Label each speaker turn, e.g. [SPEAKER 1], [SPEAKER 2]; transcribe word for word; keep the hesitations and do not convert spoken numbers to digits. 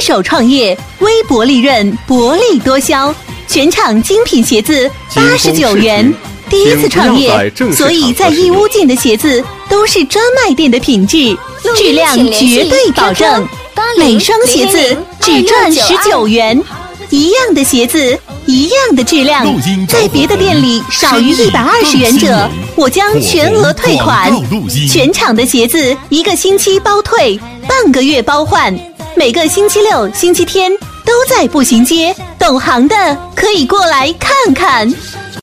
[SPEAKER 1] 手创业，微薄利润，薄利多销，全场精品鞋子八十九元。第一次创业，所以在义乌进的鞋子都是专卖店的品质，质量绝对保证。每双鞋子只赚十九元，一样的鞋子，一样的质量，在别的店里少于一百二十元者，我将全额退款。全场的鞋子一个星期包退，半个月包换，每个星期六、星期天都在步行街，懂行的可以过来看看。